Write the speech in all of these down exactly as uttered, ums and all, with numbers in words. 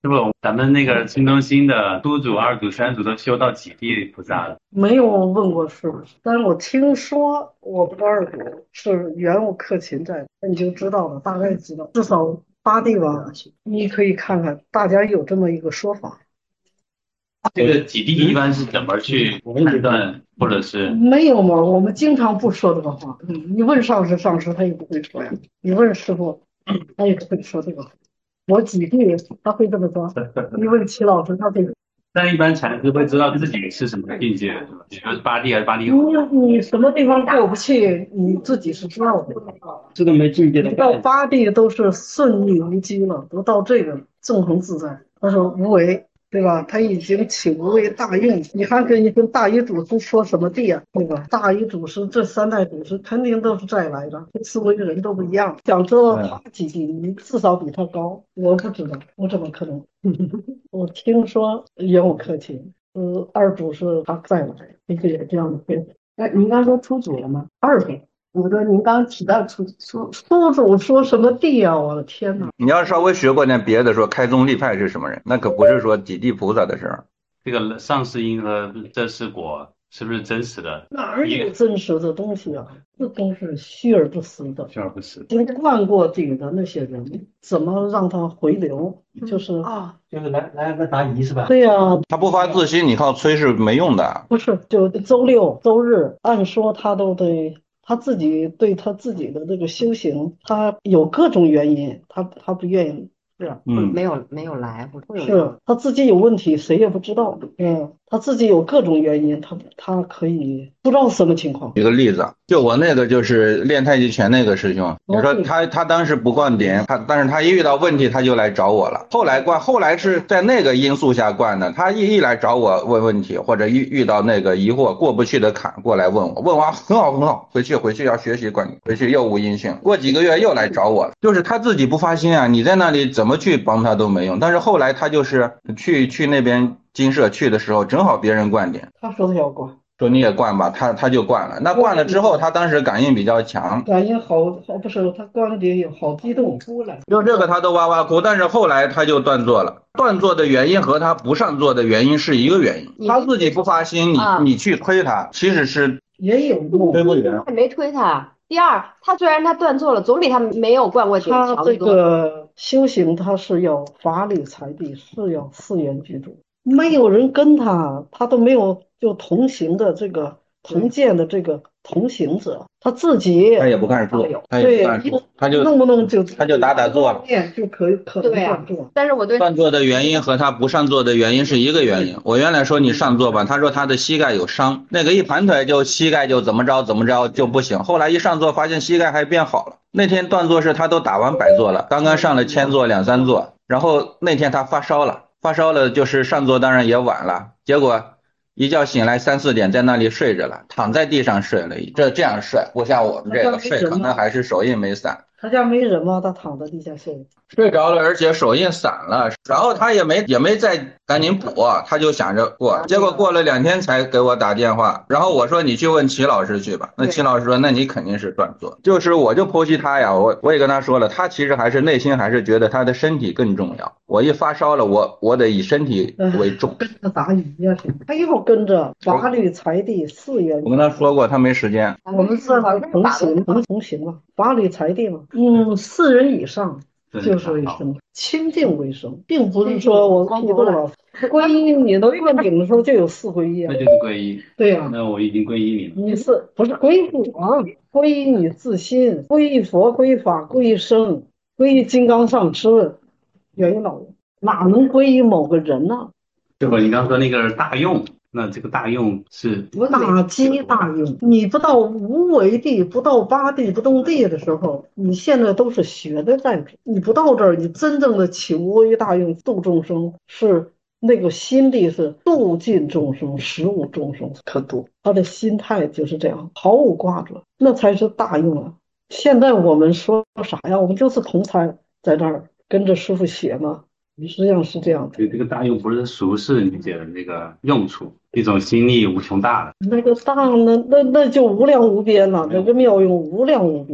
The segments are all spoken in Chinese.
是不？咱们那个村中心的都主、二主、三主都修到几地菩萨了？ 没有问过师傅，但是我听说我们的二祖是原物克勤在的，那你就知道了，大概知道，至少八地吧，你可以看看，大家有这么一个说法。 这个几地一般是怎么去判断，或者是没有嘛，我们经常不说这个话。嗯，你问上师，上师他也不会说呀；你问师傅，他也不会说这个话。我几地他会这么说，你问齐老师，他会。 但一般禅师会知道自己是什么境界，是吧？比如说是八地还是八地你你什么地方过不去，你自己是知道的。 这个没境界的到八地都是顺利无羁了，都到这个纵横自在。他说无为，对吧？他已经起无为大用，你还跟你跟大一祖师说什么地啊，对吧？大一祖师这三代祖师肯定都是再来的，思维的人都不一样。想知道他几地，你至少比他高。我不知道，我怎么可能？我听说也有客气。呃，二祖是他再来，一个也这样的分析。 哎，您刚说出主了吗？ 二祖， 我说您刚提到出出初祖说什么地啊？我的天哪！ 你要稍微学过点别的，说开宗立派是什么人，那可不是说几地菩萨的事儿。 这个上世因和这世果是不是真实的？ 哪儿有真实的东西啊？这都是虚而不实的。 虚而不实。 已经灌过顶的那些人，怎么让他回流？就是啊， 就是来来个答疑是吧？ 对呀、 他不发自心，你靠催是没用的。 不是，就周六周日，按说他都得他自己对他自己的这个修行，他有各种原因，他他不愿意。 是嗯没有没有来，或者是他自己有问题，谁也不知道。嗯，他自己有各种原因，他他可以不知道什么情况。 举个例子，就我那个就是练太极拳那个师兄，你说他他当时不灌顶，他但是他一遇到问题他就来找我了。后来灌，后来是在那个因素下灌的，他一一来找我问问题，或者遇遇到那个疑惑过不去的坎过来问我，问完很好很好，回去回去要学习灌顶，回去又无音信，过几个月又来找我了，就是他自己不发心啊，你在那里怎么去帮他都没用。但是后来他就是去去那边金舍去的时候，正好别人灌顶。 他说他要灌， 说你也灌吧，他他就灌了。那灌了之后，他当时感应比较强， 感应好好不是他灌顶有好激动出来。 就这个他都哇哇哭。但是后来他就断座了，断座的原因和他不上座的原因是一个原因，他自己不发心，你啊你去推他，其实是也有用。 推不远。 还没推他。第二，他虽然他断错了，总比他没有灌过顶他这强得多。 个修行，他是要法理财地，是要四缘具足，没有人跟他，他都没有就同行的这个同见的这个同行者，他自己他也不看书，他也对不看书，他就弄不弄就他就打打坐了。 念就可以可能对啊断住。 但是我对断座的原因和他不上座的原因是一个原因。我原来说你上座吧，他说他的膝盖有伤，那个一盘腿就膝盖就怎么着怎么着就不行。后来一上座发现膝盖还变好了。那天断座是他都打完百座了，刚刚上了千座两三座，然后那天他发烧了，发烧了就是上座当然也晚了，结果一觉醒来三四点在那里睡着了，躺在地上睡了，这这样睡不像我们这个睡，可能还是手印没散。 他家没人吗？他躺在地下睡。 睡着了，而且手印散了，然后他也没也没再赶紧补，他就想着过，结果过了两天才给我打电话，然后我说你去问齐老师去吧，那齐老师说那你肯定是断座，就是我就剖析他呀，我我也跟他说了，他其实还是内心还是觉得他的身体更重要，我一发烧了，我我得以身体为重， 跟着打鱼呀，他要跟着法律财地四缘。 我跟他说过，他没时间。 我们是同行，同同行嘛，法律财地嘛，嗯，四人以上就是为生，清净为生，并不是说我批斗了。皈依你都灌顶的时候就有四皈依啊， 那就是皈依。 对呀、 那我已经皈依你了。 你是不是皈依我？皈依你自心，皈依佛，皈依法，皈依僧，皈依金刚上师，元一老人，哪能皈依某个人呢？ 师傅，你刚说那个大用，那这个大用是大机大用，你不到无为地，不到八地不动地的时候，你现在都是学的在这，你不到这儿，你真正的起无为大用度众生，是那个心地是度尽众生，实无众生可度，他的心态就是这样，毫无挂着，那才是大用啊！现在我们说啥呀？我们就是同参在这儿跟着师傅学嘛，实际上是这样的。 对这个大用不是俗世理解的这个用处，一种心力无穷大的。 那个大呢，那那就无量无边了，那个妙用无量无边。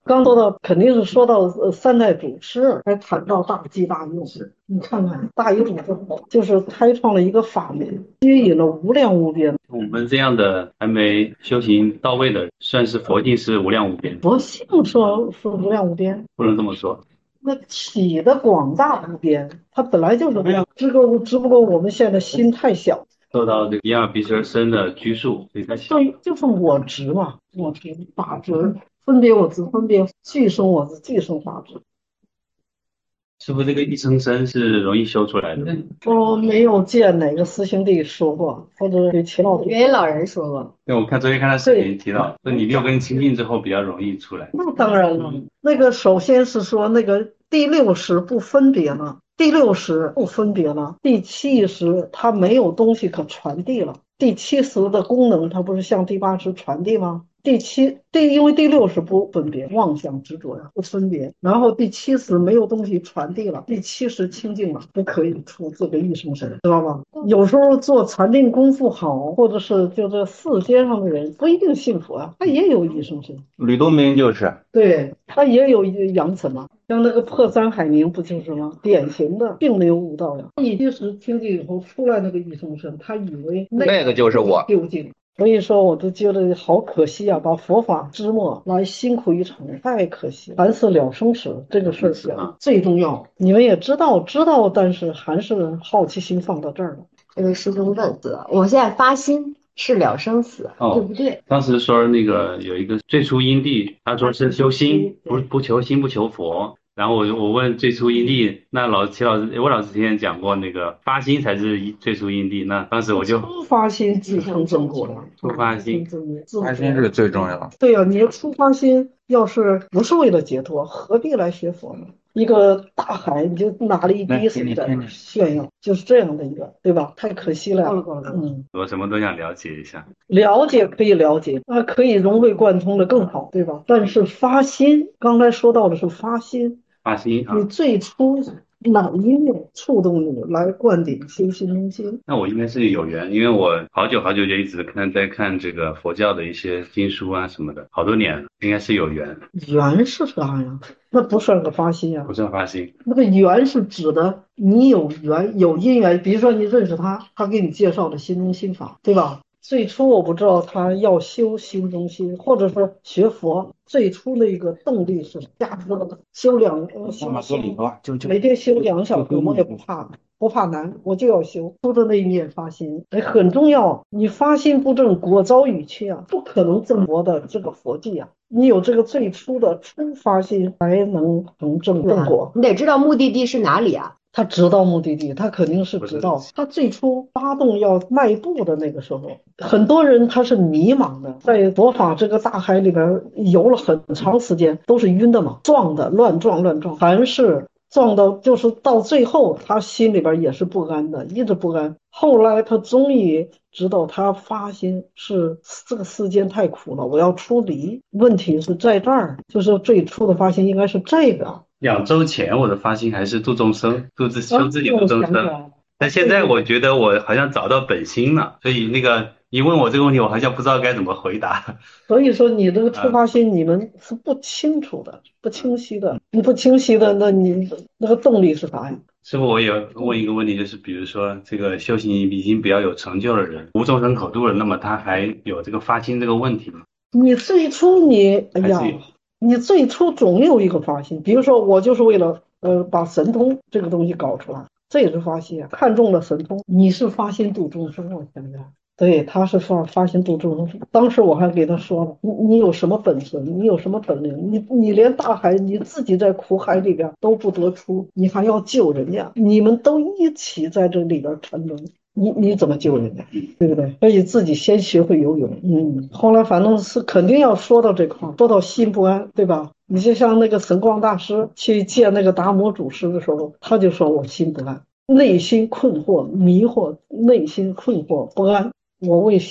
刚说到肯定是说到呃三代祖师，才谈到大机大用。你看看大一统之后，就是开创了一个法门，吸引了无量无边。 我们这样的还没修行到位的，算是佛性是无量无边。 佛性说是无量无边， 不能这么说。 那体的广大无边，它本来就是无量，只不过只不过我们现在心太小， 受到这个眼耳鼻舌身的拘束，所以才小。 对，就是我执嘛，我执法执，分别我执，分别俱生我执，俱生法执。 是不是这个一生生是容易修出来的？ 我没有见哪个师兄弟说过，或者给齐老师。 元老人说过， 对，我看昨天看他视频提到，说你六根清净之后比较容易出来。 那当然了，那个首先是说那个第六识不分别了，第六识不分别了，第七识它没有东西可传递了，第七识的功能它不是向第八识传递吗？第七第因为第六识不分别，妄想执着呀，不分别，然后第七识没有东西传递了，第七识清净了，不可以出这个一生神，知道吗？有时候做禅定功夫好，或者是就这世间上的人不一定信佛啊，他也有一生神。 吕洞宾就是， 对，他也有一扬尘嘛，像那个破山海宁不就是吗？典型的并没有悟道呀，一七识清净以后出来那个一生神，他以为那个就是我究竟。所以说，我都觉得好可惜啊！把佛法之末来辛苦一场，太可惜了。凡事了生死这个事儿最重要。你们也知道，知道，但是还是好奇心放到这儿了。 这位师兄问的，我现在发心是了生死， 哦对不对？ 当时说那个有一个最初因地，他说是修心，不不求心不求佛。然后我我问最初因地，那老齐老师，我老师之前讲过那个发心才是最初因地，那当时我就初发心即成正果了。 初发心， 发心是最重要。 对呀、啊，你的初发心要是不是为了解脱，何必来学佛呢？一个大海，你就拿了一滴水在那炫耀，就是这样的一个，对吧？太可惜了。嗯， 我什么都想了解一下。 了解可以了解，那可以融会贯通的更好，对吧？但是发心，刚才说到的是发心， 发心啊， 你最初哪一念触动你来灌顶修心中心？ 那我应该是有缘，因为我好久好久就一直看在看这个佛教的一些经书啊什么的，好多年了，应该是有缘。 缘是啥呀？那不算个发心呀、啊， 不算发心。 那个缘是指的你有缘有因缘，比如说你认识他，他给你介绍的心中心法，对吧？最初我不知道他要修心中心，或者说学佛，最初的一个动力是价值的修两呃修每天修两小时，我也不怕不怕难，我就要修。出的那一念发心，哎，很重要。你发心不正，果遭雨缺啊，不可能正佛的这个佛迹啊。你有这个最初的初发心，才能成正正果。 你得知道目的地是哪里啊。 他知道目的地，他肯定是知道。他最初发动要迈步的那个时候，很多人他是迷茫的，在佛法这个大海里边游了很长时间，都是晕的嘛，撞的乱撞乱撞，凡是撞到就是到最后，他心里边也是不安的，一直不安。后来他终于知道，他发心是这个世间太苦了，我要出离。问题是在这儿，就是最初的发心应该是这个。 两周前我的发心还是度众生，度自修自己度众生，但现在我觉得我好像找到本心了，所以那个你问我这个问题，我好像不知道该怎么回答。 所以说你这个初发心你们是不清楚的，不清晰的。你不清晰的，那你那个动力是啥呀？ 师傅，我也问一个问题，就是比如说这个修行已经比较有成就的人，无众生可度了，那么他还有这个发心这个问题吗？ 你最初你哎呀。你最初总有一个发心，比如说我就是为了呃把神通这个东西搞出来，这也是发心啊，看中了神通，你是发心度众生，我想想，对，他是发发心度众生。当时我还给他说了，你你有什么本事，你有什么本领，你你连大海你自己在苦海里边都不得出，你还要救人家，你们都一起在这里边沉沦。你你怎么救人家，对不对？所以自己先学会游泳。嗯，后来反正是肯定要说到这块，说到心不安，对吧？你就像那个神光大师去见那个达摩祖师的时候，他就说我心不安，内心困惑迷惑，内心困惑不安，我为心安。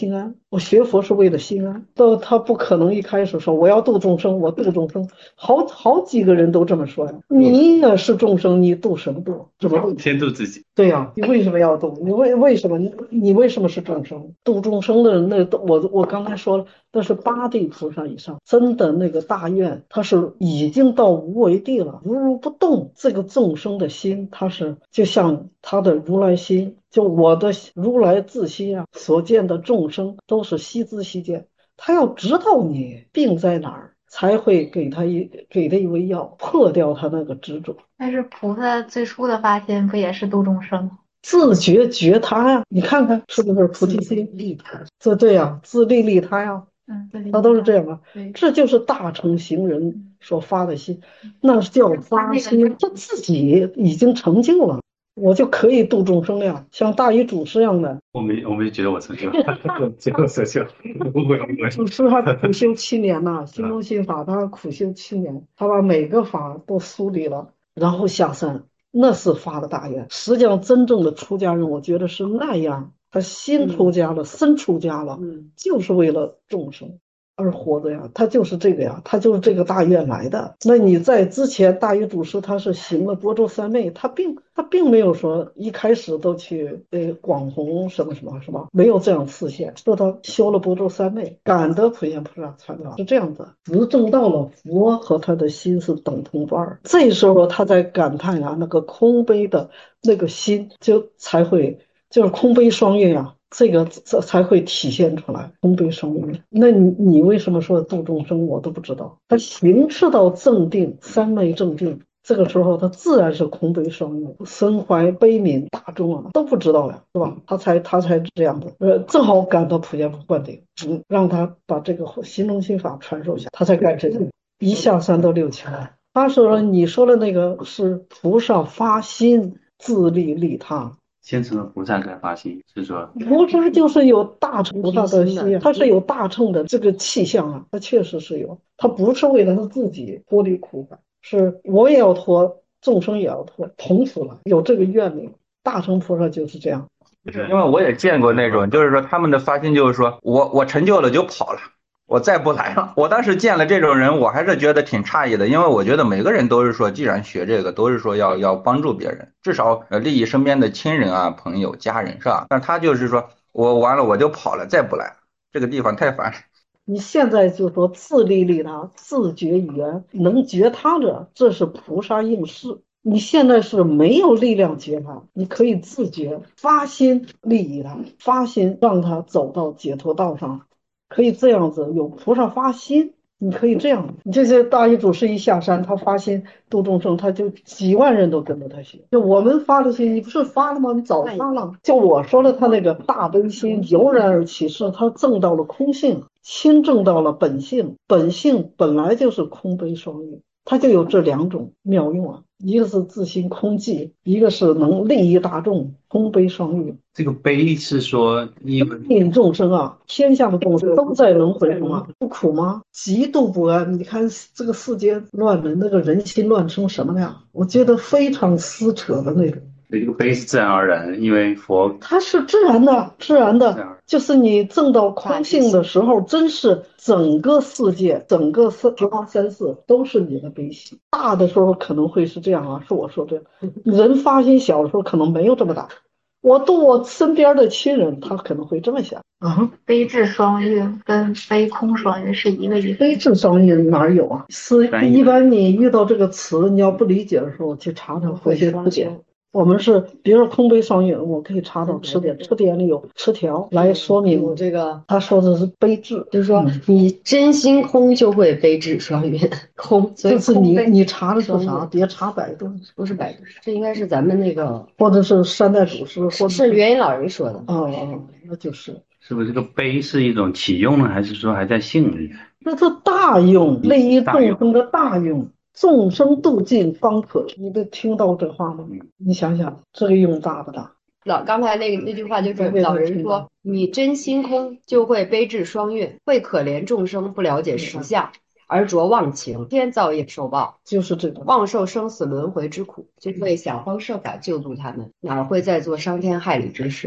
我学佛是为了心安，都他不可能一开始说我要度众生，我度众生，好好几个人都这么说呀。你也是众生，你度什么度？怎么度？ 先度自己。 对呀、你为什么要度？你为为什么你你为什么是众生？度众生的人，那都我我刚才说了，那是八地菩萨以上，真的那个大愿，他是已经到无为地了，如如不动。这个众生的心，他是就像他的如来心。就我的如来自心啊，所见的众生都是悉知悉见，他要知道你病在哪儿，才会给他一给他一味药，破掉他那个执着。 但是菩萨最初的发心不也是度众生？ 自觉觉他呀，你看看是不是菩提心利他？这对呀，自利利他呀， 嗯， 他都是这样啊。 对， 这就是大乘行人所发的心，那叫发心，他自己已经成就了。我就可以度众生呀，像大禹祖师一样的。 我没我没觉得我成就，结果成就，不会不会。 祖师他苦修七年呐、心中心法他苦修七年，他把每个法都梳理了，然后下山，那是发的大愿。实际上，真正的出家人，我觉得是那样，他心出家了，身出家了，就是为了众生而活着呀，他就是这个呀，他就是这个大愿来的。那你在之前大禹祖师他是行了般舟三昧，他并他并没有说一开始都去呃广弘什么什么是吧？没有这样示现，说他修了般舟三昧，感得普贤菩萨传道是这样子，执证到了佛和他的心是等同段儿。这时候他在感叹啊，那个空悲的那个心就才会就是空悲双运呀。这个这才会体现出来，空悲双运。那你你为什么说度众生？我都不知道。他行持到正定，三昧正定，这个时候他自然是空悲双运，身怀悲悯大众啊，都不知道呀，是吧？他才他才这样的，呃，正好感到普贤灌顶，嗯，让他把这个心中心法传授下，他才敢这样，一下山到六千。他说你说的那个是菩萨发心自利利他。 先成了菩萨才发心，是说菩萨就是有大乘菩萨的心，他是有大乘的这个气象啊，他确实是有，他不是为了他自己脱离苦海，是我也要脱，众生也要脱，同时了，有这个愿力，大乘菩萨就是这样。 因为我也见过那种，就是说他们的发心就是说我我成就了就跑了，我再不来了。我当时见了这种人，我还是觉得挺诧异的，因为我觉得每个人都是说，既然学这个，都是说要要帮助别人，至少呃利益身边的亲人啊、朋友、家人，是吧？但他就是说我完了我就跑了，再不来了，这个地方太烦了。 你现在就说自利利他，自觉缘，能觉他者，这是菩萨应试。你现在是没有力量觉他，你可以自觉发心利益他，发心让他走到解脱道上，可以这样子，有菩萨发心，你可以这样。你这些大禹祖师一下山，他发心度众生，他就几万人都跟着他学。就我们发的心，你不是发了吗？你早发了。就我说的，他那个大悲心油然而起，是他证到了空性，亲证到了本性，本性本来就是空悲双运。它就有这两种妙用啊，一个是自心空寂，一个是能利益大众，空悲双运。 这个悲是说因为引众生啊，天下的众生都在轮回中啊，不苦吗？极度不安。你看这个世界乱了，那个人心乱成什么样？我觉得非常撕扯的那种。 这个悲是自然而然，因为佛它是自然的，自然的，就是你证到空性的时候，真是整个世界、整个十方三世都是你的悲喜。大的时候可能会是这样啊，是我说这样。人发心小的时候可能没有这么大。我度我身边的亲人，他可能会这么想啊。 悲智双运跟悲空双运是一个意思。 悲智双运哪有啊？是一般你遇到这个词，你要不理解的时候，去查查佛学词典。我们是，比如说空悲双运，我可以查到词典，词典里有词条来说明我这个。 他说的是悲智， 就是说你真心空就会悲智双运，空。所以就是你你查的是啥？别查百度， 不是百度，这应该是咱们那个， 或者是三代祖师，或者是元音老人说的。 哦哦，那就是。 是不是这个悲是一种启用呢，还是说还在性里？ 那是大用，利益众生的大用。众生度尽方可，你得听到这话吗？你想想，这个用大不大？ 老刚才那个那句话就是老人说，你真心空就会悲智双运，会可怜众生不了解实相，而着忘情，天造业受报， 就是这个妄受生死轮回之苦，就会想方设法救度他们，哪会再做伤天害理之事呢？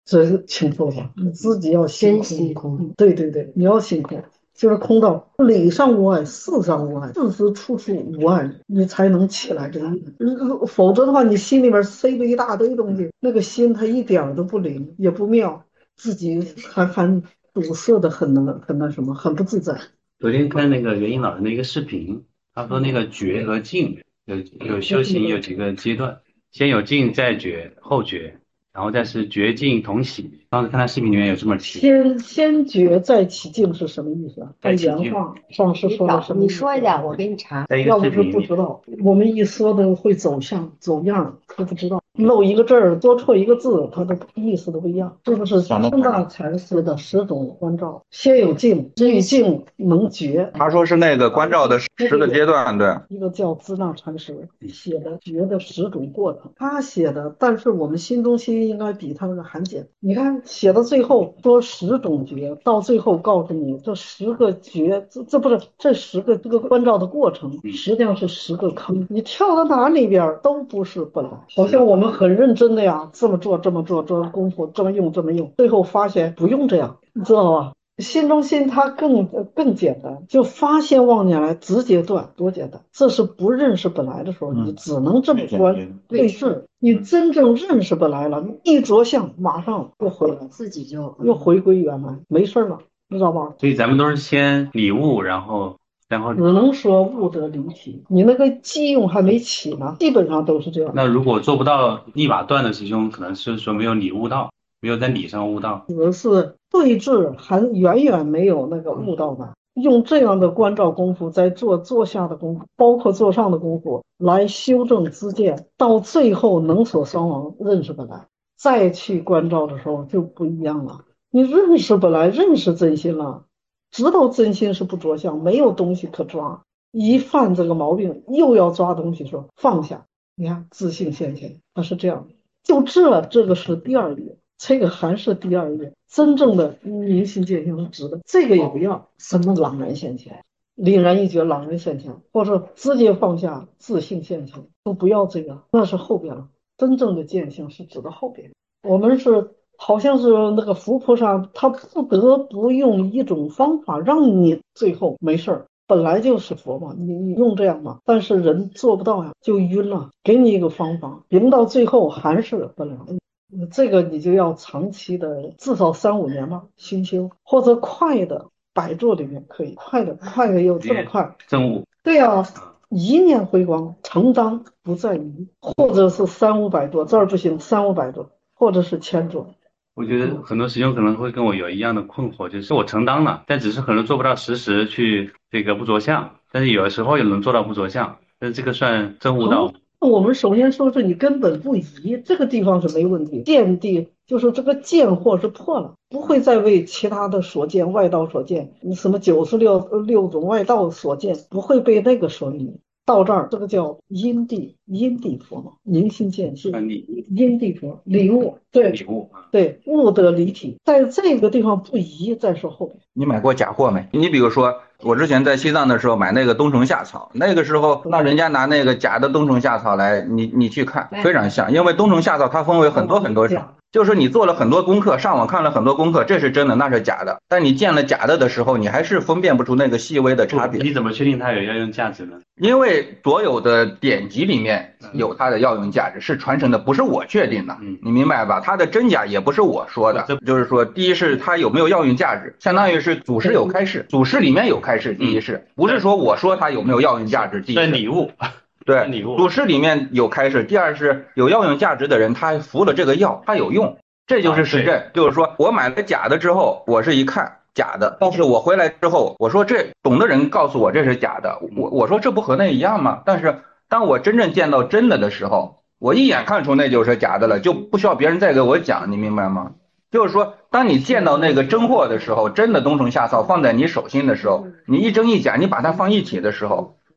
这是清楚了吧？你自己要心真空。 心空。 嗯对对对，你要心空，就是空到理上无碍，事上无碍，事事处处无碍，你才能起来这个意。呃否则的话，你心里边塞了一大堆东西，那个心它一点儿都不灵，也不妙，自己还还堵塞的很那很那什么，很不自在。 昨天看那个袁英老师的一个视频，他说那个觉和静有有修行有几个阶段，先有静再觉后觉，然后再是觉静同喜。当时看他视频里面有这么提， 先先觉再起静是什么意思啊？它再起静原话上是你找说的什么意思？ 你说一下，我给你查。 在一要不是个视频里， 不知道，我们一说的会走向走样，都不知道，漏一个字儿，多错一个字，它的意思都不一样。这个是三大禅师的十种关照，先有静，欲静能觉。 他说是那个关照的十个阶段，对。 一个叫支那禅师写的觉的十种过程，他写的，但是我们心中心应该比他那个还简单。你看写到最后说十种觉，到最后告诉你这十个觉，这这不是这十个这个关照的过程，实际上是十个坑，你跳到哪里边都不是本来。好像我们很认真的呀，这么做这么做，这功夫这么用这么用，最后发现不用这样，你知道吧？心中心它更更简单，就发现妄念来直接断，多简单！这是不认识本来的时候，你只能这么观对峙。你真正认识本来了，一着相，马上又回来， 自己就又回归原来，没事了，你知道吧？ 所以咱们都是先理悟，然后然后只能说悟得离体，你那个机用还没起呢，基本上都是这样。 那如果做不到立马断的师兄，可能是说没有理悟到，没有在理上悟到。 只是对峙还远远没有那个悟道呢。用这样的关照功夫，在做坐下的功夫，包括坐上的功夫，来修正知见，到最后能所双亡，认识本来，再去关照的时候就不一样了。你认识本来，认识真心了，知道真心是不着相，没有东西可抓。一犯这个毛病，又要抓东西，说放下。你看自信现前，它是这样的。就这，这个是第二页。这个还是第二页，真正的明心见性是值得。这个也不要什么朗然现前，凛然一觉朗然现前，或者直接放下自性现前，都不要这个，那是后边了。真正的见性是指的后边。我们是好像是那个佛菩萨，他不得不用一种方法让你最后没事儿。本来就是佛嘛，你你用这样嘛，但是人做不到呀，就晕了。给你一个方法，晕到最后还是本来。这个你就要长期的，至少三五年吧，熏修，或者快的百坐里面可以，快的快的有这么快， 正悟。 对呀、啊，一念回光，成当不在于，或者是三五百座，这儿不行，三五百座，或者是千座。 我觉得很多师兄可能会跟我有一样的困惑，就是我成当了，但只是可能做不到时时去这个不着相，但是有的时候也能做到不着相，但是这个算真悟道。 我们首先说是你根本不疑，这个地方是没问题。见地就是这个见惑是破了，不会再为其他的所见、外道所见，你什么九十六六种外道所见，不会被那个所迷。到这儿，这个叫因地，因地佛嘛，明心见性，因地佛理悟，对， 理悟， 对，悟得离体，在这个地方不疑，再说后面。 你买过假货没？你比如说，我之前在西藏的时候买那个冬虫夏草，那个时候那人家拿那个假的冬虫夏草来，你你去看，非常像，因为冬虫夏草它分为很多很多种。就是你做了很多功课，上网看了很多功课，这是真的，那是假的。但你见了假的的时候，你还是分辨不出那个细微的差别。 你怎么确定它有药用价值呢？ 因为所有的典籍里面有它的药用价值，是传承的，不是我确定的。你明白吧？它的真假也不是我说的。就是说，第一是它有没有药用价值，相当于是祖师有开示，祖师里面有开示。第一是不是说我说它有没有药用价值？第一是礼物。 对，祖师里面有开示。第二是有药用价值的人，他服了这个药，他有用，这就是实证。就是说我买了假的之后，我是一看假的，但是我回来之后，我说这懂的人告诉我这是假的，我我说这不和那一样吗？但是当我真正见到真的的时候，我一眼看出那就是假的了，就不需要别人再给我讲，你明白吗？就是说，当你见到那个真货的时候，真的冬虫夏草放在你手心的时候，你一真一假，你把它放一起的时候，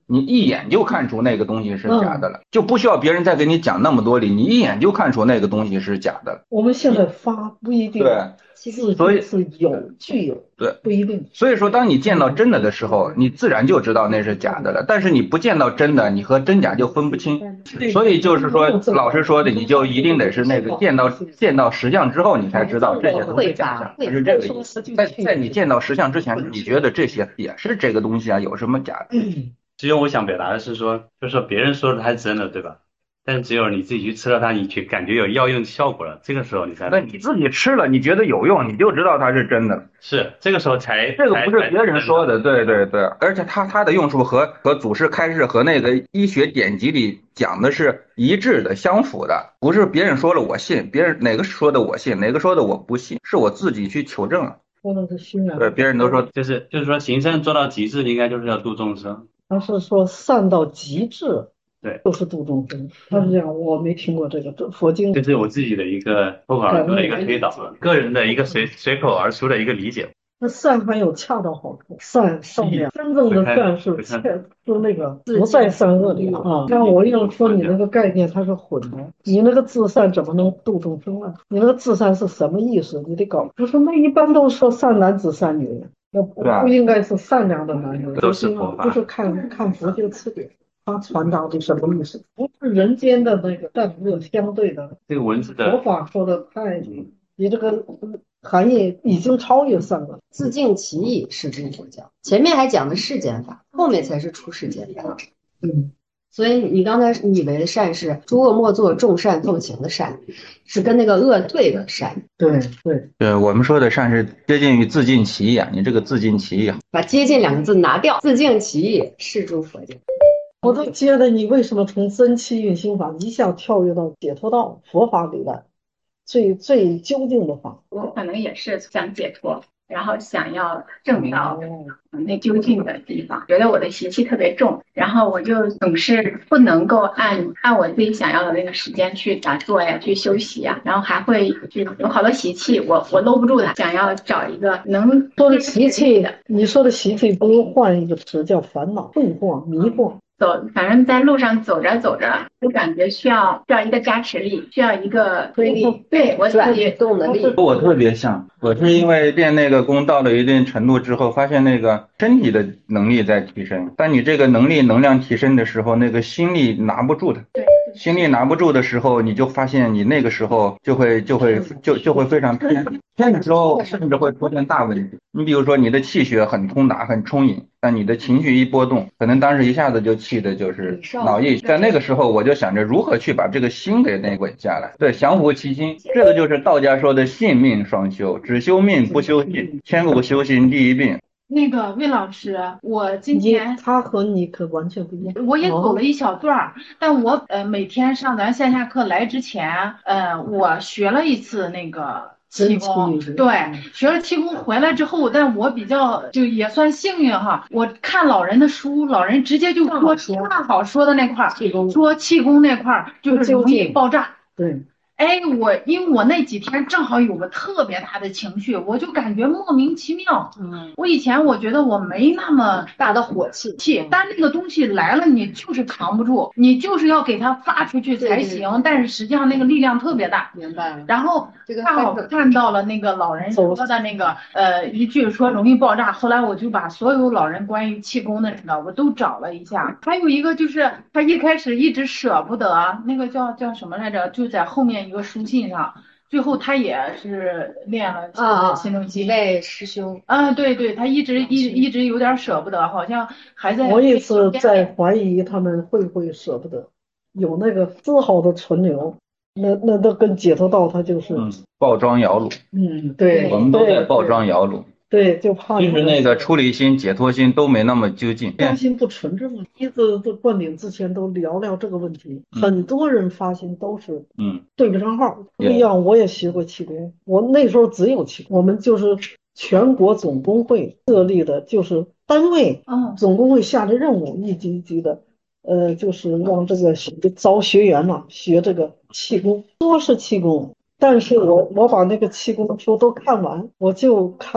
你一眼就看出那个东西是假的了，就不需要别人再给你讲那么多理，你一眼就看出那个东西是假的了。 我们现在发不一定， 对， 所以是有具有， 对， 不一定。 所以说，当你见到真的的时候，你自然就知道那是假的了。但是你不见到真的，你和真假就分不清。所以就是说，老师说的，你就一定得是那个见到见到实相之后，你才知道这些都是假象，是这个意思。在在你见到实相之前，你觉得这些也是这个东西啊，有什么假的？ 其实我想表达的是说，就是说别人说的还是真的，对吧？但只有你自己去吃了它，你去感觉有药用效果了，这个时候你才那你自己吃了，你觉得有用，你就知道它是真的。 是这个时候才这个不是别人说的，对对对，而且它它的用处和和祖师开示和那个医学典籍里讲的是一致的、相符的，不是别人说了我信，别人哪个说的我信，哪个说的我不信，是我自己去求证了。 说的是虚然。 对，别人都说就是就是说行善做到极致，应该就是要度众生。 他是说善到极致。 对， 就是度众生。他是这样，我没听过这个这佛经。 这是我自己的一个脱口而出的一个推导，个人的一个随随口而出的一个理解。 那善还有恰到好处，善善良，真正的善是是那个不在善恶里啊。像我要说你那个概念它是混的，你那个自善怎么能度众生啊？你那个自善是什么意思？你得搞。不是，那一般都说善男子善女人，那不应该是善良的男女， 都是佛法， 不是看看佛学词典。它传达的什么意思？不是人间的那个善恶相对的。 这个文字的佛法说的太，你这个含义已经超越善恶。 自净其意是诸佛教，前面还讲的世间法，后面才是出世间法。 嗯， 所以你刚才以为的善是诸恶莫作，众善奉行的善，是跟那个恶对的善。 对对对，我们说的善是接近于自尽其意啊，你这个自尽其意啊， 把接近两个字拿掉，自净其意是诸佛教。 我都觉得你为什么从真气运行法一下跳跃到解脱道佛法里来，最最究竟的法？ 我可能也是想解脱，然后想要证到那究竟的地方，觉得我的习气特别重，然后我就总是不能够按按我自己想要的那个时间去打坐呀，去休息呀，然后还会就有好多习气，我我搂不住它，想要找一个能说的习气的，你说的习气不如换一个词叫烦恼、困惑、迷惑。 走，反正在路上走着走着，就感觉需要需要一个加持力，需要一个推力， 对我转动的力。 我特别像，我是因为练那个功到了一定程度之后，发现那个身体的能力在提升，但你这个能力能量提升的时候，那个心力拿不住的。 对。 心力拿不住的时候，你就发现你那个时候就会就会就就会非常偏偏的时候，甚至会出现大问题。你比如说你的气血很通达很充盈，但你的情绪一波动，可能当时一下子就气的就是脑溢。在那个时候，我就想着如何去把这个心给那稳下来。对，降服其心，这个就是道家说的性命双修，只修命不修心，千古修行第一病。 那个魏老师，我今天他和你可完全不一样。 我也走了一小段儿，但我呃每天上咱线下课来之前，呃我学了一次那个气功，对，学了气功回来之后，但我比较就也算幸运哈，我看老人的书，老人直接就说恰好说的那块儿，说气功那块儿就是容易爆炸， 对。 哎，我因为我那几天正好有个特别大的情绪，我就感觉莫名其妙。嗯，我以前我觉得我没那么大的火气气，但那个东西来了，你就是扛不住，你就是要给它发出去才行。但是实际上那个力量特别大。 明白了。 然后恰好看到了那个老人说的那个呃一句说容易爆炸，后来我就把所有老人关于气功的那个我都找了一下。还有一个就是他一开始一直舍不得，那个叫叫什么来着？就在后面。一个书信上，最后他也是练了啊， 心中心。 几位师兄啊，对对，他一直一一直有点舍不得，好像还在。 我也是在怀疑他们会不会舍不得，有那个丝毫的存留，那那都跟解脱道，他就是嗯，报庄摇橹。 嗯，对， 我们都在报庄摇橹。 对，就怕其实那个出离心、解脱心都没那么究竟。 发心不纯正，一直都灌顶之前都聊聊这个问题。嗯、很多人发心都是嗯对不上号。不一样，我也学过气功，我那时候只有气功，我们就是全国总工会设立的，就是单位，嗯，总工会下的任务，一级一级的，呃，就是让这个招学员嘛，学这个气功，多是气功。但是我我把那个气功书都看完，我就看。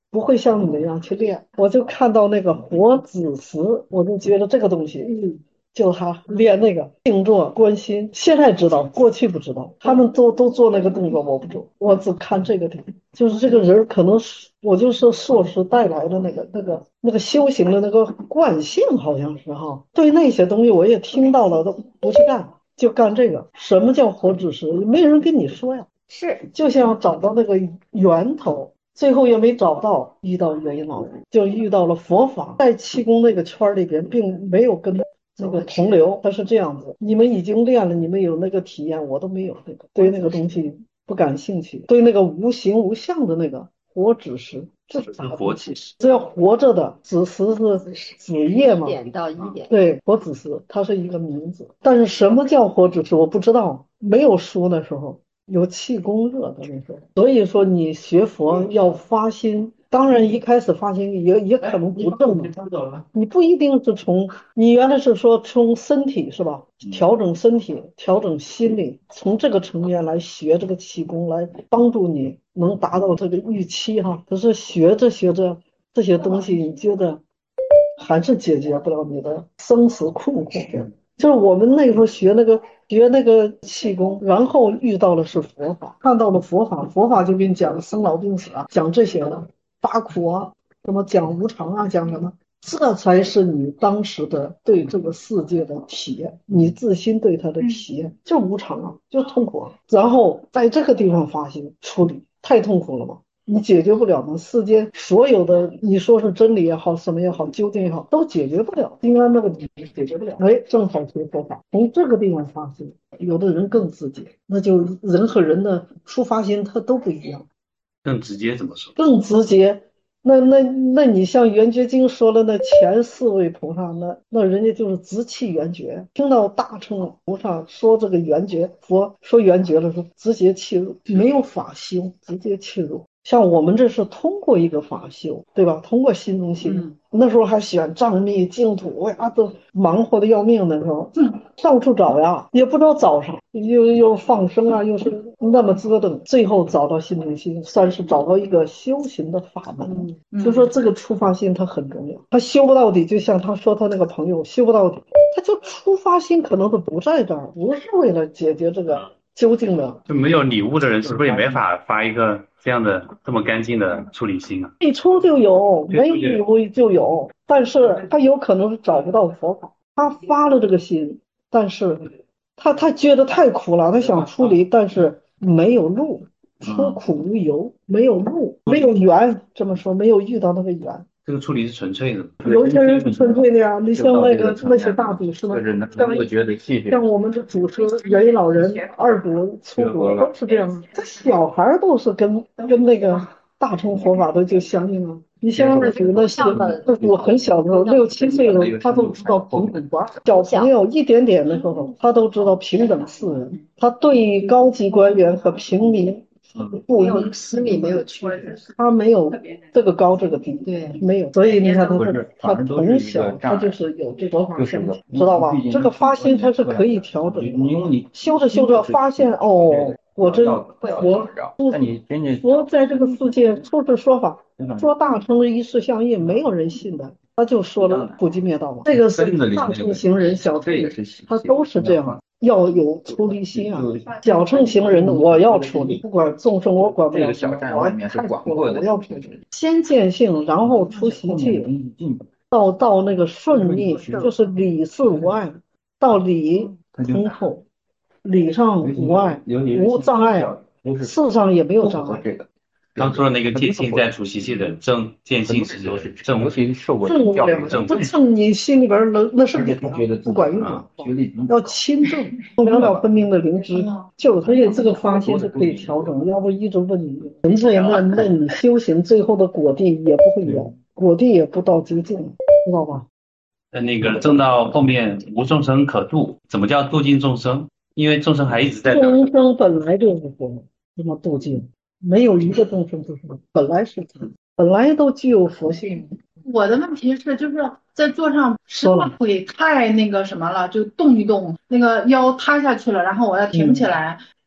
不会像你那样去练。我就看到那个活子时，我就觉得这个东西，嗯，就他练那个静坐观心，现在知道，过去不知道。他们都都做那个动作，我不做，我只看这个点。就是这个人可能是我就是硕士带来的那个那个那个修行的那个惯性，好像是哈。对那些东西我也听到了，都不去干，就干这个。什么叫活子时？没人跟你说呀。是，就像找到那个源头。最后也没找到，遇到元音老人，就遇到了佛法。在气功那个圈里边，并没有跟那个同流，他是这样子。你们已经练了，你们有那个体验，我都没有那个，对那个东西不感兴趣，对那个无形无相的那个活子时，这是活起时， 只要活着的子时是子夜嘛， 一点到一点， 对，活子时，它是一个名字。但是什么叫活子时，我不知道，没有书那时候。有气功热的那时候，所以说你学佛要发心，当然一开始发心也也可能不正，你不一定是从你原来是说从身体是吧，调整身体，调整心理，从这个层面来学这个气功，来帮助你能达到这个预期哈。可是学着学着这些东西，你觉得还是解决不了你的生死困惑。就是我们那时候学那个学那个气功，然后遇到的是佛法，看到了佛法，佛法就给你讲生老病死啊，讲这些的八苦啊，什么讲无常啊，讲什么，这才是你当时的对这个世界的体验，你自心对它的体验，就无常啊，就痛苦啊，然后在这个地方发心处理，太痛苦了嘛。你解决不了吗？世间所有的你说是真理也好，什么也好，究竟也好，都解决不了。今天那个解决不了，哎，正好学佛法，从这个地方发心，有的人更直接，那就人和人的出发心他都不一样。 更直接怎么说？ 更直接。那那那你像圆觉经说了，那前四位菩萨，那那人家就是直气圆觉。听到大乘菩萨说这个圆觉，佛说圆觉的时候，直接切入，没有法修，直接切入。像我们这是通过一个法修，对吧？通过心中心，嗯、那时候还选藏密净土呀，都忙活的要命的时候，嗯，到处找呀，也不知道找啥，又又放生啊，又是那么折腾，最后找到心中心，算是找到一个修行的法门。嗯、就说这个出发心它很重要，他修不到底，就像他说他那个朋友修不到底，他就出发心可能都不在这儿，不是为了解决这个究竟的。 就没有礼物的人，是不是也没法发一个这样的这么干净的处理心啊？ 一出就有，没有礼物就有，但是他有可能是找不到佛法，他发了这个心，但是他他觉得太苦了，他想出离，但是没有路，出苦无由，没有路，没有缘，这么说没有遇到那个缘。 这个处理是纯粹的， 有些人是纯粹的呀，你像那个那些大祖师们，像我们的祖师元一老人、二祖出国都是这样，这小孩都是跟跟那个大乘佛法都就相应了。你像二祖那些，我很小的时候，六七岁的时候，他都知道平等观。小朋友一点点的时候，他都知道平等四人，他对高级官员和平民。 没有私密，没有区别， 他没有这个高这个低， 对， 没有，所以你看他他从小他就是有这个发心，知道吧？这个发心他是可以调整的，修着修着发现哦，我这佛佛在这个世界出世说法，说大乘的一事相应，没有人信的，他就说了普济灭道嘛。这个是大乘行人、小乘他都是这样。要有出离心啊！小乘行人，我要处理，不管众生我管不了，我太苦了，我要处理。先见性，然后出习气，到到那个顺利，就是理事无碍，到理通透，理上无碍，无障碍，事上也没有障碍。 刚说的那个见性在除习气的正见性是正无正无量，不正你心里边那那是理，不管用啊，要亲正，两了分明的灵知，就所以这个发心是可以调整，要不一直问你，纯粹那那你修行最后的果地也不会有，果地也不到极尽，知道吧？ 呃，那个正到后面无众生可度，怎么叫度尽众生？因为众生还一直在。 众生本来就是佛，那么度尽。没有一个众生不是本来是本来都具有佛性。 我的问题是，就是在座上实在腿太那个什么了，就动一动，那个腰塌下去了，然后我要挺起来，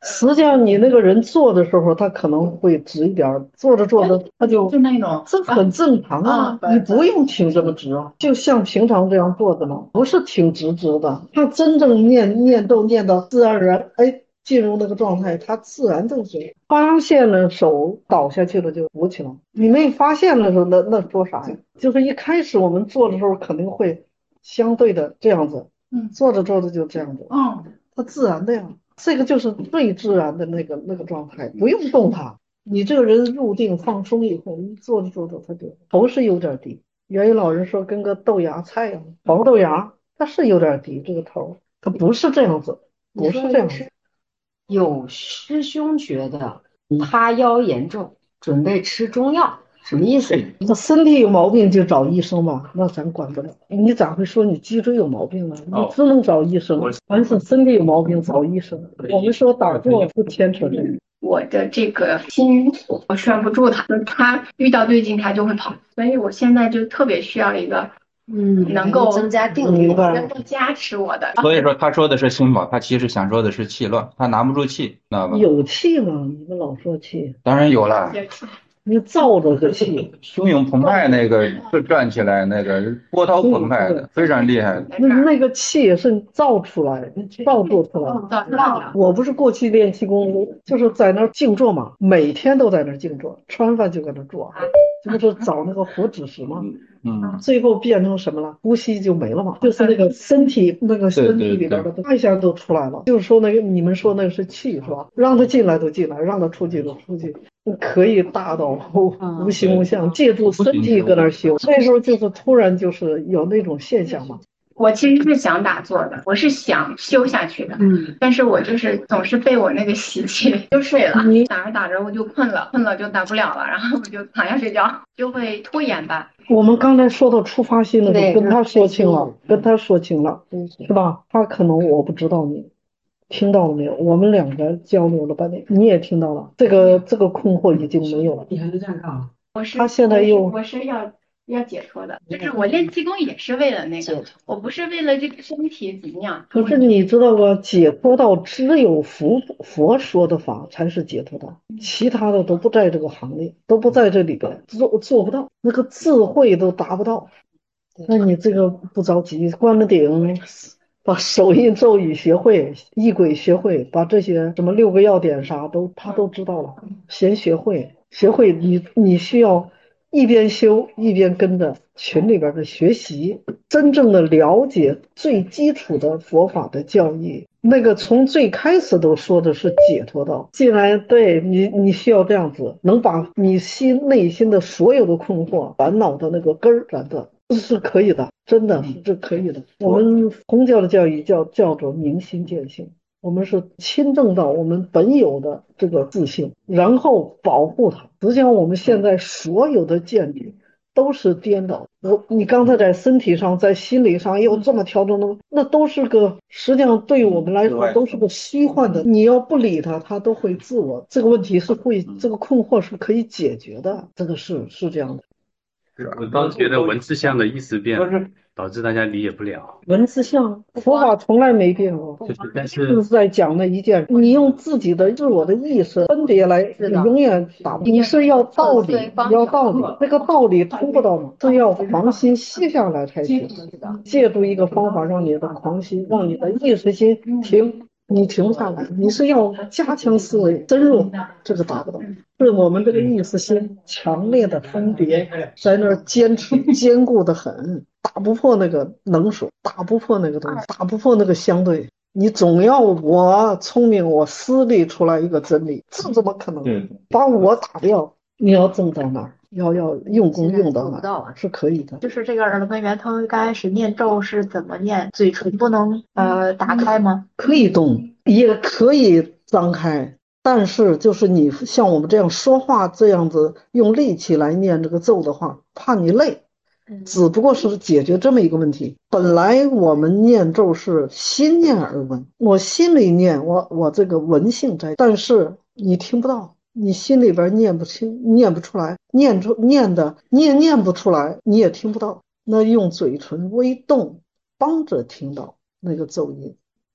实际上你那个人做的时候，他可能会直一点儿，做着做着他就就那种， 这很正常啊，你不用挺这么直啊，就像平常这样做的嘛，不是挺直直的。他真正念念咒念到自然而然，哎，进入那个状态，他自然就是发现了手倒下去了就扶起来。你没发现的时候，那那说啥呀？就是一开始我们做的时候肯定会相对的这样子， 嗯， 做着做着就这样子， 嗯， 它自然的呀。这个就是最自然的那个那个状态，不用动它。你这个人入定放松以后，你做着做着，他就头是有点低。原有老人说跟个豆芽菜一样，黄豆芽，它是有点低，这个头，它不是这样子，不是这样子。 有师兄觉得他腰严重，准备吃中药，什么意思？ 他身体有毛病就找医生吧，那咱管不了。你咋会说你脊椎有毛病呢？你只能找医生。凡是身体有毛病找医生。我们说打坐不牵扯这个。 我的这个心我拴不住他，他遇到对境他就会跑，所以我现在就特别需要一个嗯能够增加定力， 能够加持我的。 所以说他说的是心法，他其实想说的是气乱，他拿不住气，知道吧？ 有气吗？你们老说气， 当然有了。 你造着个气， 汹涌澎湃那个就转起来，那个波涛澎湃的，非常厉害的。 那那个气也是造出来，造作出来。我不是过去练气功，就是在那儿静坐嘛，每天都在那儿静坐，吃完饭就搁那坐，这不是找那个活止时吗？ 嗯， 最后变成什么了？呼吸就没了嘛，就是那个身体那个身体里边的一下都出来了。就是说那个你们说那个是气是吧？让它进来都进来，让它出去都出去。可以大到无形无相，借助身体搁那儿修。那时候就是突然就是有那种现象嘛。 我其实是想打坐的，我是想修下去的，嗯，但是我就是总是被我那个习气就睡了，打着打着我就困了，困了就打不了了，然后我就躺下睡觉，就会拖延吧。 我们刚才说到出发心了，跟他说清了，跟他说清了，是吧？他可能我不知道你。听到了没有？我们两个交流了半天，你也听到了，这个这个困惑已经没有了。 你还是这样看啊？ 我是他现在又我是要要解脱的，就是我练气功也是为了那个，我不是为了这个身体怎么样。 可是你知道吗？解脱道只有佛佛说的法才是解脱道，其他的都不在这个行列，都不在这里边，做做不到，那个智慧都达不到。那你这个不着急，关了顶。把手印咒语学会，仪轨学会，把这些什么六个要点啥都他都知道了，先学会，学会你你需要一边修一边跟着群里边的学习，真正的了解最基础的佛法的教义。那个从最开始都说的是解脱道，既然对你你需要这样子，能把你心内心的所有的困惑、烦恼的那个根儿斩断。这是可以的，真的是这可以的。我们宗教的教育叫叫做明心见性，我们是亲证到我们本有的这个自性，然后保护它。实际上我们现在所有的见解都是颠倒。我你刚才在身体上在心理上又这么调整的，那都是个实际上对我们来说都是个虚幻的。你要不理它，它都会自我。这个问题是会这个困惑是可以解决的，这个是是这样的。 我倒觉得文字相的意思变了，导致大家理解不了。 文字相，佛法从来没变过， 就是但就是在讲的一件，你用自己的自我的意识分别来，你永远达不。你是要道理，要道理，这个道理突不到嘛，是要狂心息下来才行。借助一个方法，让你的狂心，让你的意识心停。你停不下来，你是要加强思维深入，这个达不到。是我们这个意识心强烈的分别，在那儿坚持坚固的很，打不破那个能手，打不破那个东西，打不破那个相对。你总要我聪明，我私立出来一个真理，这怎么可能？把我打掉，你要挣到哪儿？要要用功用到哪儿？是可以的。 就是这个耳根圆通刚开始念咒是怎么念？嘴唇不能呃打开吗？ 可以动，也可以张开，但是就是你像我们这样说话这样子用力气来念这个咒的话，怕你累。只不过是解决这么一个问题。本来我们念咒是心念而闻，我心里念，我我这个闻性在，但是你听不到，你心里边念不清，念不出来，念出念的你也念不出来，你也听不到。那用嘴唇微动，帮着听到那个咒音。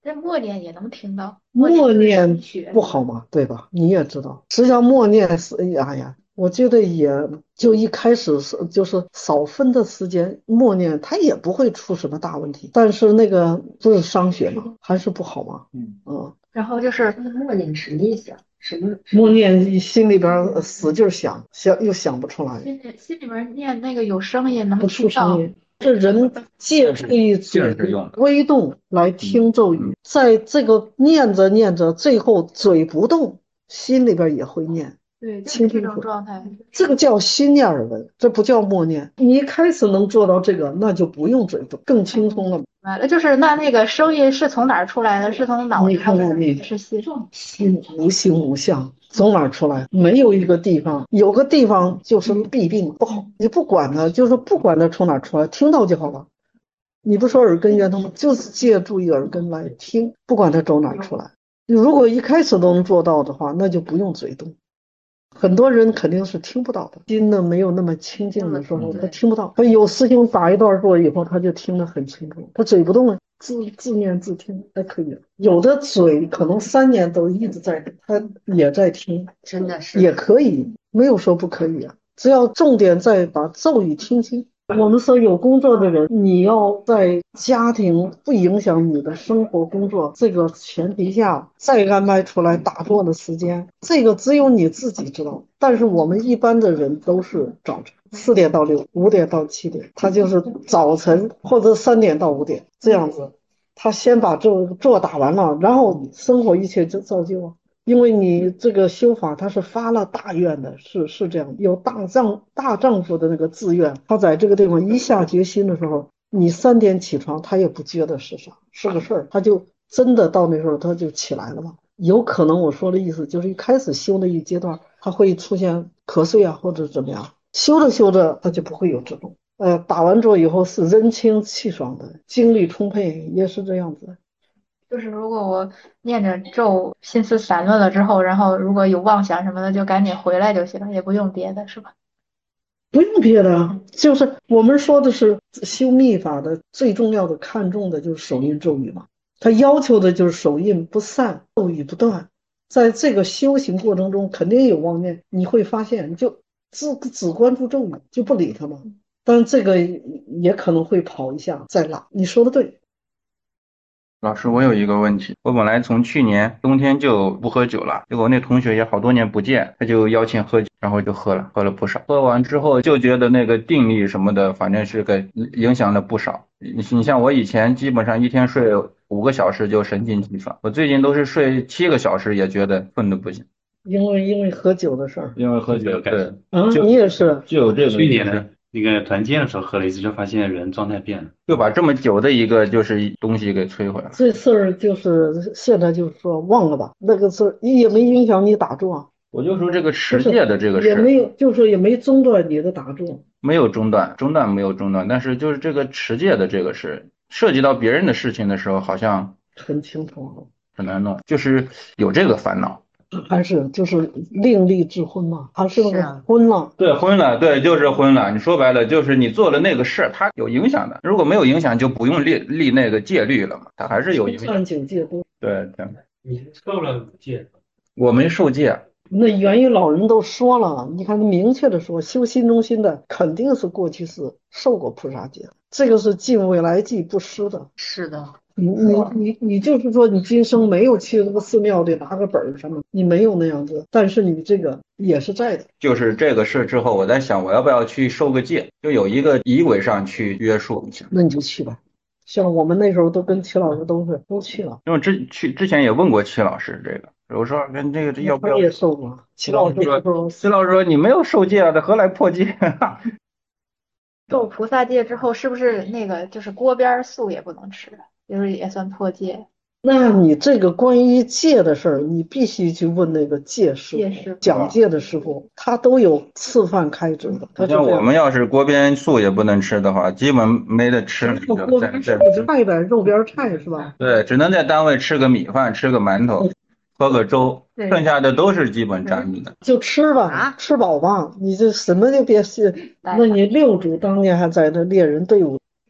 这默念也能听到， 默念学不好嘛，对吧？你也知道，实际上默念是，哎呀，我觉得也就一开始是就是少分的时间默念，它也不会出什么大问题。但是那个不是伤血嘛，还是不好嘛。 嗯嗯。 然后就是默念什么意思啊？什么默念心里边使劲想，想又想不出来， 心里心里边念那个有声音能不听到。 出声音。这人借这一嘴微动来听咒语，在这个念着念着，最后嘴不动，心里边也会念。 对，就是这种状态。 这个叫心念耳闻，这不叫默念。你一开始能做到这个，那就不用嘴动，更轻松了。 完了，就是那那个声音是从哪儿出来的？是从脑子你看看你是心， 心无形无相，从哪儿出来？没有一个地方，有个地方就是弊病不好，你不管它，就是不管它从哪儿出来，听到就好了。你不说耳根圆通吗？就是借助于耳根来听，不管它从哪儿出来。如果一开始都能做到的话，那就不用嘴动。很多人肯定是听不到的，心呢没有那么清净的时候，他听不到。他有师兄打一段坐以后，他就听得很清楚，他嘴不动了，自自念自听还可以。有的嘴可能三年都一直在，他也在听， 真的是也可以，没有说不可以啊，只要重点在把咒语听清。我们说有工作的人，你要在家庭不影响你的生活工作这个前提下，再安排出来打坐的时间，这个只有你自己知道。但是我们一般的人都是早晨四点到六，五点到七点，他就是早晨或者三点到五点这样子，他先把这坐打完了，然后生活一切就照旧啊。因为你这个修法他是发了大愿的，是是这样，有大丈大丈夫的那个志愿，他在这个地方一下决心的时候，你三点起床他也不觉得是啥是个事儿，他就真的到那时候他就起来了嘛。有可能我说的意思就是一开始修的一阶段他会出现瞌睡啊或者怎么样，修着修着他就不会有这种呃打完坐以后是人清气爽的，精力充沛，也是这样子。 就是如果我念着咒，心思散乱了之后，然后如果有妄想什么的，就赶紧回来就行了，也不用别的，是吧？ 不用别的，就是我们说的是修密法的最重要的看重的就是手印咒语嘛，他要求的就是手印不散，咒语不断。在这个修行过程中肯定有妄念，你会发现就只只关注咒语就不理他嘛，但这个也可能会跑一下再拉。你说的对。 老师，我有一个问题，我本来从去年冬天就不喝酒了，结果那同学也好多年不见，他就邀请喝酒，然后就喝了，喝了不少。喝完之后就觉得那个定力什么的，反正是个影响了不少。你你像我以前基本上一天睡五个小时就神清气爽，我最近都是睡七个小时也觉得困得不行。 因为因为喝酒的事儿， 因为喝酒，对， 啊，你也是， 就有这个去年的那个团建的时候喝了一次，就发现人状态变了， 就把这么久的一个就是东西给摧毁了。 这事儿就是现在就是说忘了吧，那个事儿也没影响你打坐。 我就说这个持戒的这个事也没有，就是也没中断你的打坐， 没有中断，中断没有中断，但是就是这个持戒的这个事，涉及到别人的事情的时候，好像很清楚， 很难弄，就是有这个烦恼。 还是就是另立智昏嘛，还是那个昏了， 对，昏了，对，就是昏了。你说白了，就是你做了那个事，它有影响的。如果没有影响，就不用立立那个戒律了嘛，它还是有影响。 算九戒多， 对对。 你受了戒？ 我没受戒。 那元宇老人都说了，你看明确的说，修心中心的肯定是过去是受过菩萨戒，这个是尽未来际不失的。 是的。 你你你你就是说你今生没有去那个寺庙里拿个本儿什么，你没有那样子，但是你这个也是在的。 就是这个事之后，我在想我要不要去受个戒，就有一个仪轨上去约束一下。 那你就去吧，像我们那时候都跟齐老师都是都去了。 因为之去之前也问过齐老师这个，我说跟这个这要不要？ 他也受过。齐老师说，齐老师说你没有受戒啊，这何来破戒？ 受菩萨戒之后，是不是那个就是锅边素也不能吃？就是也算破戒。 那你这个关于戒的事儿，你必须去问那个戒师傅，讲戒的师傅，他都有吃饭开支的。 像我们要是锅边素也不能吃的话，基本没得吃。 锅边素菜呗，肉边菜是吧？ 对，只能在单位吃个米饭，吃个馒头，喝个粥，剩下的都是基本沾米的。 就吃吧，啊、吃饱吧，你这什么就别去。那你六祖当年还在那猎人队伍。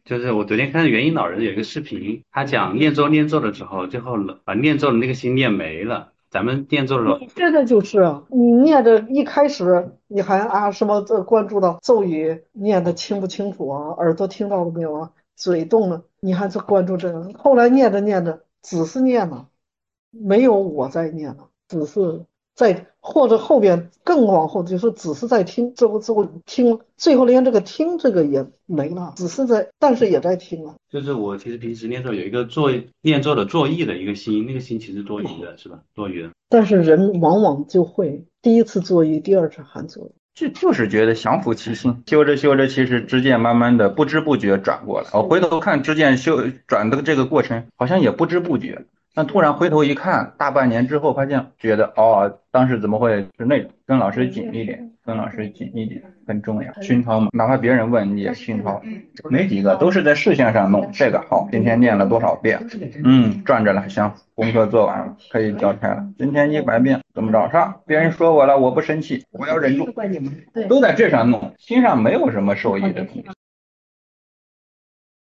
就是我昨天看元音老人有一个视频，他讲念咒念咒的时候，最后把念咒的那个心念没了。咱们念咒的时候， 这个就是啊，你念着一开始你还啊什么这关注到咒语念的清不清楚啊，耳朵听到了没有啊，嘴动了，你还是关注这个。后来念着念着，只是念了，没有我在念了，只是在或者后边更往后就是只是在听，最后最后听，最后连这个听这个也没了，只是在，但是也在听了。 就是我其实平时念咒有一个做念咒的作意的一个心，那个心其实多余的是吧？多余的。 但是人往往就会第一次作意，第二次还作意。 就就是觉得降服其心，修着修着，其实支箭慢慢的不知不觉转过来。我回头看支箭修转的这个过程，好像也不知不觉。但突然回头一看，大半年之后发现，觉得哦，当时怎么会是那种？跟老师紧一点，跟老师紧一点很重要。熏陶嘛，哪怕别人问你也熏陶，没几个都是在事项上弄。这个好，今天念了多少遍？嗯，转着了，行，功课做完了，可以交差了。今天一百遍，怎么着？上别人说我了，我不生气，我要忍住，都在这上弄，心上没有什么受益的东西。